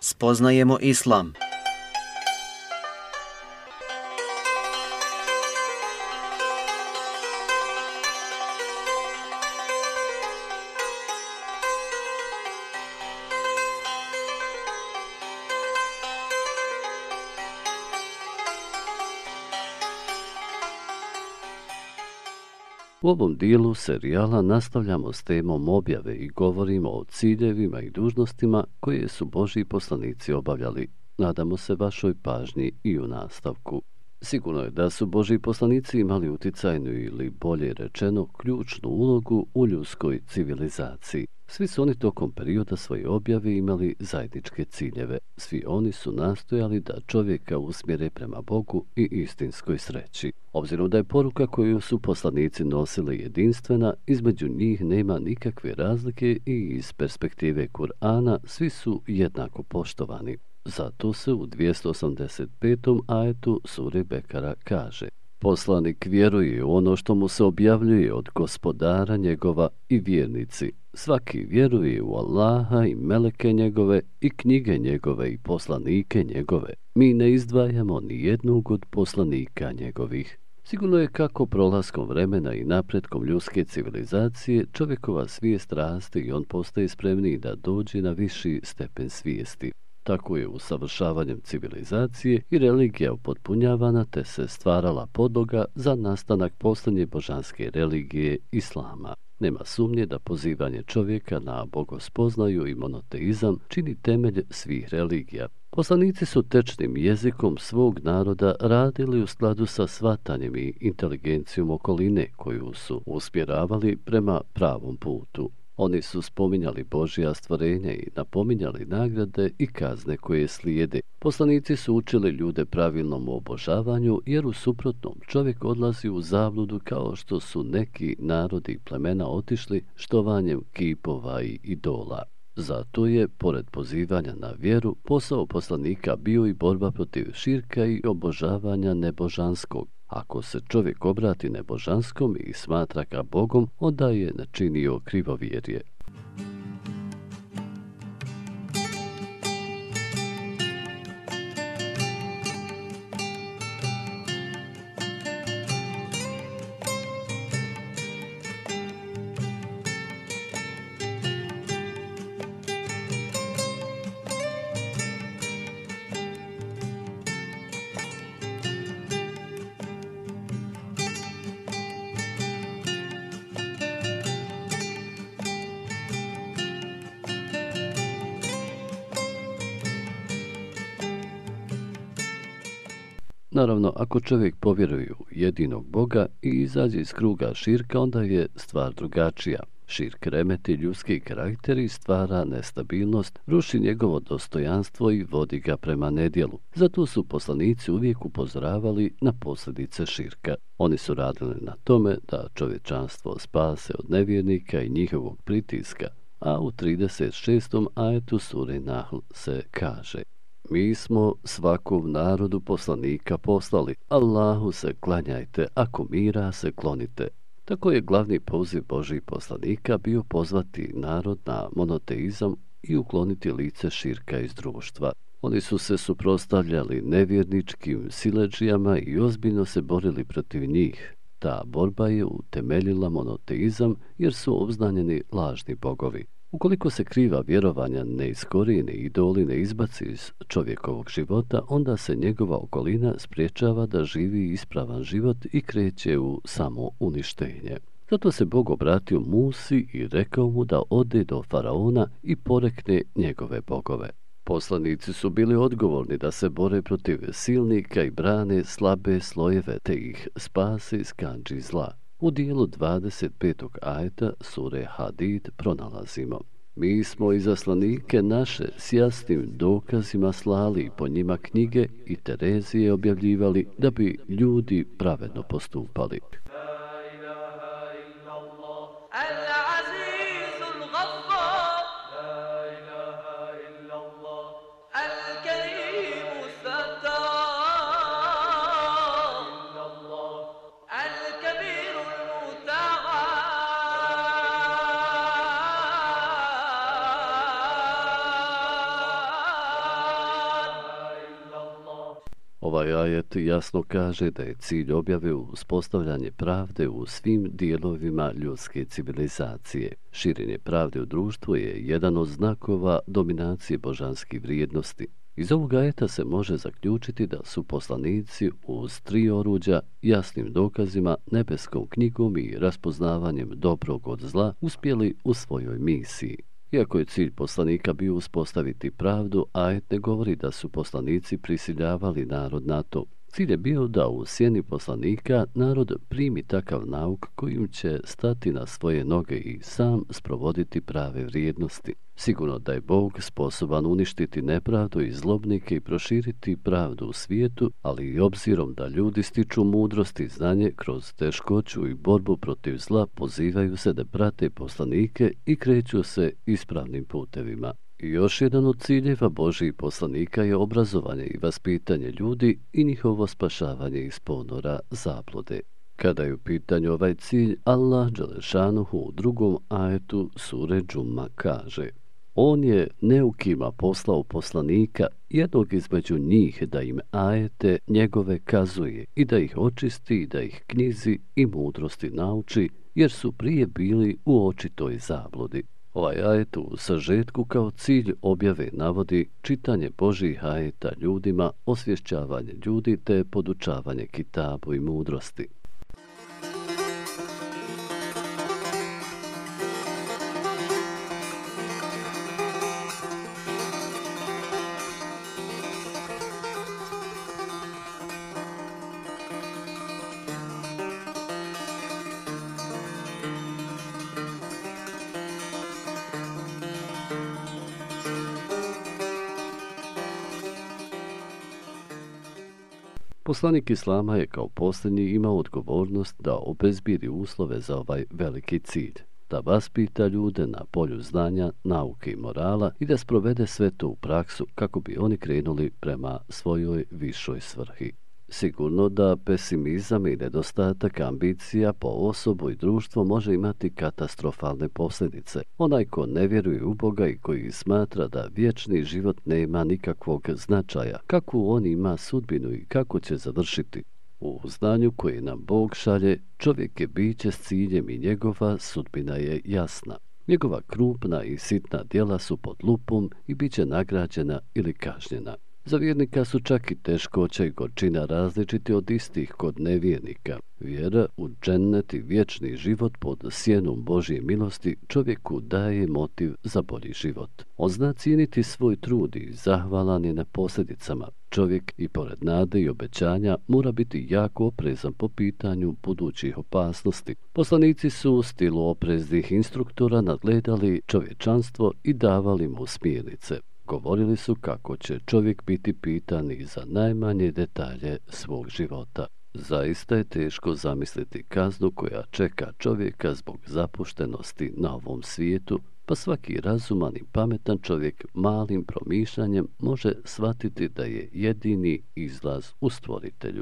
Spoznajemo islam. U ovom dijelu serijala nastavljamo s temom objave i govorimo o ciljevima i dužnostima koje su Božji poslanici obavljali. Nadamo se vašoj pažnji i u nastavku. Sigurno je da su Božji poslanici imali uticajnu ili bolje rečeno ključnu ulogu u ljudskoj civilizaciji. Svi su oni tokom perioda svoje objave imali zajedničke ciljeve. Svi oni su nastojali da čovjeka usmjere prema Bogu i istinskoj sreći. Obzirom da je poruka koju su poslanici nosili jedinstvena, između njih nema nikakve razlike i iz perspektive Kur'ana svi su jednako poštovani. Zato se u 285. ajetu sure Bekara kaže: Poslanik vjeruje u ono što mu se objavljuje od Gospodara njegova i vjernici. Svaki vjeruje u Allaha i meleke njegove i knjige njegove i poslanike njegove. Mi ne izdvajamo ni jednog od poslanika njegovih. Sigurno je kako prolaskom vremena i napretkom ljudske civilizacije čovjekova svijest raste i on postaje spremniji da dođe na viši stepen svijesti. Tako je usavršavanjem civilizacije i religija upotpunjavana te se stvarala podloga za nastanak posljednje božanske religije Islama. Nema sumnje da pozivanje čovjeka na bogospoznaju i monoteizam čini temelj svih religija. Poslanici su tečnim jezikom svog naroda radili u skladu sa shvatanjem i inteligencijom okoline koju su usmjeravali prema pravom putu. Oni su spominjali Božja stvorenja i napominjali nagrade i kazne koje slijede. Poslanici su učili ljude pravilnom obožavanju, jer u suprotnom čovjek odlazi u zabludu kao što su neki narodi i plemena otišli štovanjem kipova i idola. Zato je, pored pozivanja na vjeru, posao poslanika bio i borba protiv širka i obožavanja nebožanskog. Ako se čovjek obrati nebožanskom i smatra ga Bogom, onda je načinio krivovjerje. Naravno, ako čovjek povjeruje u jedinog Boga i izađe iz kruga širka, onda je stvar drugačija. Širk remeti ljudski karakter i stvara nestabilnost, ruši njegovo dostojanstvo i vodi ga prema nedjelu. Zato su poslanici uvijek upozoravali na posljedice širka. Oni su radili na tome da čovječanstvo spase od nevjernika i njihovog pritiska, a u 36. ajetu sure Nahl se kaže: Mi smo svakom narodu poslanika poslali, Allahu se klanjajte, ako mira se klonite. Tako je glavni poziv Božjih poslanika bio pozvati narod na monoteizam i ukloniti lice širka iz društva. Oni su se suprotstavljali nevjerničkim siledžijama i ozbiljno se borili protiv njih. Ta borba je utemeljila monoteizam jer su obznanjeni lažni bogovi. Ukoliko se kriva vjerovanja ne iskorijene i idoli ne izbaci iz čovjekovog života, onda se njegova okolina spriječava da živi ispravan život i kreće u samo uništenje. Zato se Bog obratio Musi i rekao mu da ode do faraona i porekne njegove bogove. Poslanici su bili odgovorni da se bore protiv silnika i brane slabe slojeve te ih spase iz kandži zla. U dijelu 25. ajeta sure Hadid pronalazimo: Mi smo izaslanike naše s jasnim dokazima slali i po njima knjige i Terezije objavljivali da bi ljudi pravedno postupali. Ovaj ajet jasno kaže da je cilj objave uspostavljanje pravde u svim dijelovima ljudske civilizacije. Širenje pravde u društvu je jedan od znakova dominacije božanskih vrijednosti. Iz ovog ajeta se može zaključiti da su poslanici uz 3 oruđa, jasnim dokazima, nebeskom knjigom i raspoznavanjem dobrog od zla uspjeli u svojoj misiji. Iako je cilj poslanika bio uspostaviti pravdu, ajet ne govori da su poslanici prisiljavali narod na to. Cilj je bio da u sjeni poslanika narod primi takav nauk kojim će stati na svoje noge i sam sprovoditi prave vrijednosti. Sigurno da je Bog sposoban uništiti nepravdu i zlobnike i proširiti pravdu u svijetu, ali i obzirom da ljudi stiču mudrost i znanje kroz teškoću i borbu protiv zla, pozivaju se da prate poslanike i kreću se ispravnim putevima. I još jedan od ciljeva Božjih poslanika je obrazovanje i vaspitanje ljudi i njihovo spašavanje iz ponora zablude. Kada je u pitanju ovaj cilj, Allah dželešanuhu u 2. ajetu sure Džuma kaže: On je neukima poslao poslanika, jednog između njih, da im ajete njegove kazuje i da ih očisti i da ih knjizi i mudrosti nauči, jer su prije bili u očitoj zabludi. Ovaj ajet u sažetku kao cilj objave navodi čitanje Božjih ajeta ljudima, osvješćavanje ljudi te podučavanje kitabu i mudrosti. Poslanik Islama je kao posljednji imao odgovornost da obezbiri uslove za ovaj veliki cilj, da vaspita ljude na polju znanja, nauke i morala i da sprovede sve to u praksu kako bi oni krenuli prema svojoj višoj svrhi. Sigurno da pesimizam i nedostatak ambicija po osobu i društvo može imati katastrofalne posljedice. Onaj ko ne vjeruje u Boga i koji smatra da vječni život nema nikakvog značaja, kakvu on ima sudbinu i kako će završiti. U znanju koje nam Bog šalje, čovjek je biće s ciljem i njegova sudbina je jasna. Njegova krupna i sitna djela su pod lupom i bit će nagrađena ili kažnjena. Za vjernika su čak i teškoća i gorčina različiti od istih kod nevjernika. Vjera u džennet i vječni život pod sjenom Božje milosti čovjeku daje motiv za bolji život. On zna cijeniti svoj trud i zahvalan je na posljedicama. Čovjek i pored nade i obećanja mora biti jako oprezan po pitanju budućih opasnosti. Poslanici su u stilu opreznih instruktora nadgledali čovječanstvo i davali mu smjernice. Govorili su kako će čovjek biti pitan i za najmanje detalje svog života. Zaista je teško zamisliti kaznu koja čeka čovjeka zbog zapuštenosti na ovom svijetu, pa svaki razuman i pametan čovjek malim promišljanjem može shvatiti da je jedini izlaz u Stvoritelju.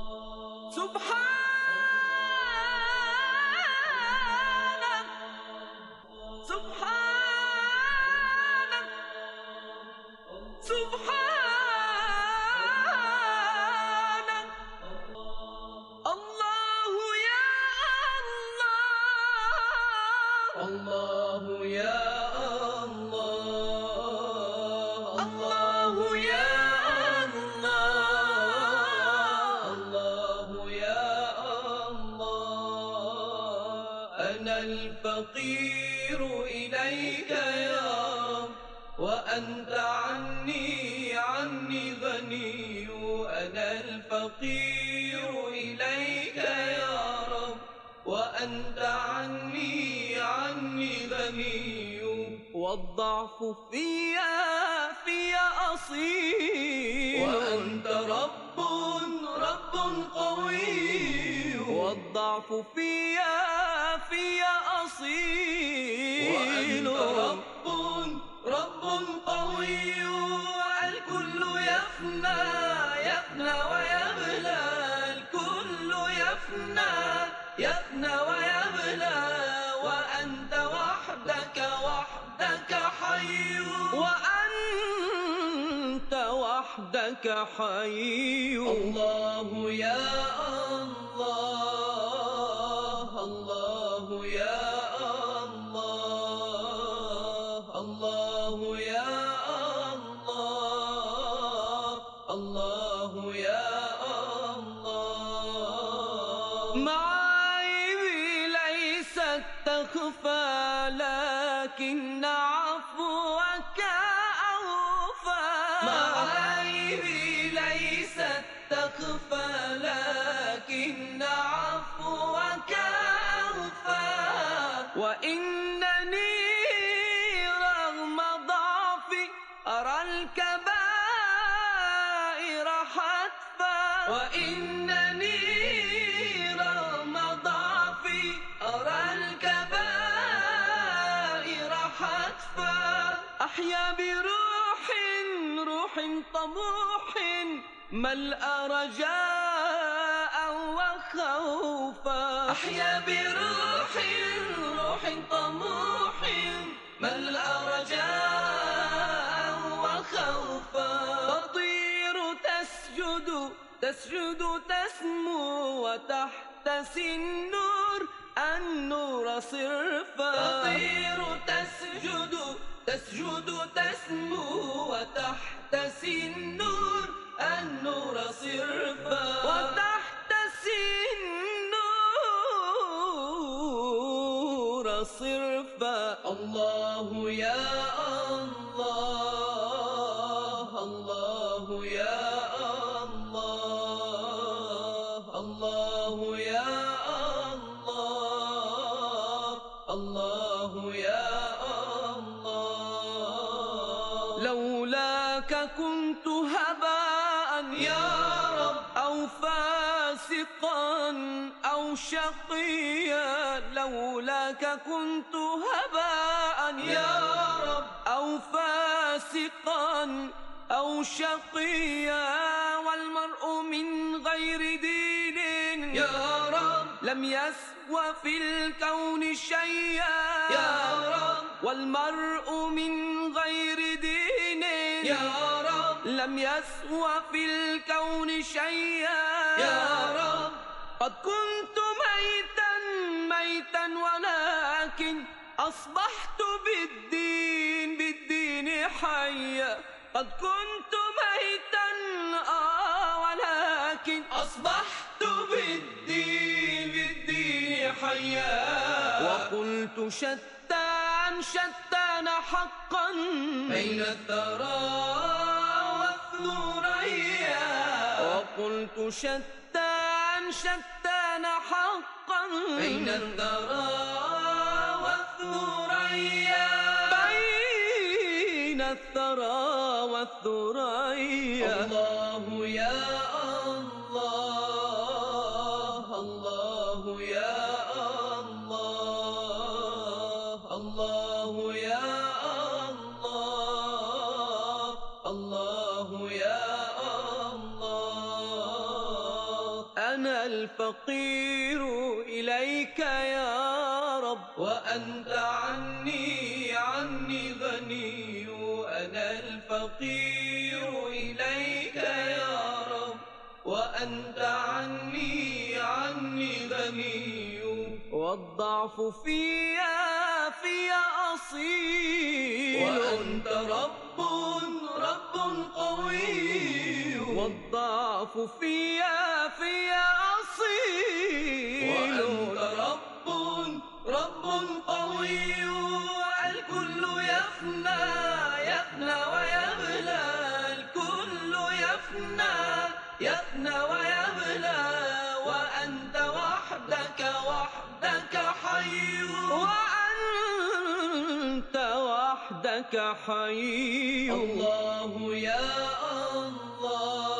الفقير إليك يا رب وأنت عني غني أنا الفقير إليك يا رب وأنت عني غني والضعف فيا أصيل وأنت رب قوي والضعف فيا أصيل وأنت رب قوي الكل يفنى ويبلى الكل يفنى ويبلى وأنت وحدك حي وأنت وحدك وحدك حي. الله يا الله، الله يا الله، الله يا الله، الله يا الله. معايبي ليست تخفى لكن عفوك أوفى. معايبي ليست تخفى لكن عفوك أوفى. وإنني رغم ضعفي أرى الكبائر حتفا. وإنني رغم ضعفي أرى الكبائر حتفا. أحيا بروح طموح ملأ رجاء وخوفا. أحيا بروح طموح ملأ رجاء وخوفا. تطير تسجد تسمو وتحتسي النور صرفا. تطير تسجد تسمو وتحتسي النور صرفا. وتحتسي النور صرفا. الله يا الله، الله يا الله، الله يا الله، الله يا الله. لولاك كنت هباء يا رب، أو فاسقا أو شقيا. لولاك كنت هباء يا رب، أو فاسقا أو شقيا. والمرء من غير دين يا رب لم يسوى في الكون شيئا. يا رب والمرء من غير دين يا رب لم يسوى في الكون شيئا. يا رب قد كنت ميتا ولكن أصبحت بالدين حيا. قد كنت ميتا ولكن أصبحت بالدين حيا. وقلت شتان حقا بين الثرى والثريا. وقلت شتان حقا بين الثرى والثريا. بين الثرى والثريا. الله يا الله، الله يا الله، الله يا الله، الله يا الله. أنا الفقير إليك يا رب، وأنت عني غني. أنا الفقير إليك يا رب، وأنت عني غني. والضعف فيا أصيل، وأنت رب قوي. والضعف فيا أصيل، وأنت رب قوي. الكل يفنى ويبلى، الكل يفنى ويبلى. وأنت وحدك حي، وأنت وحدك حي. الله يا الله،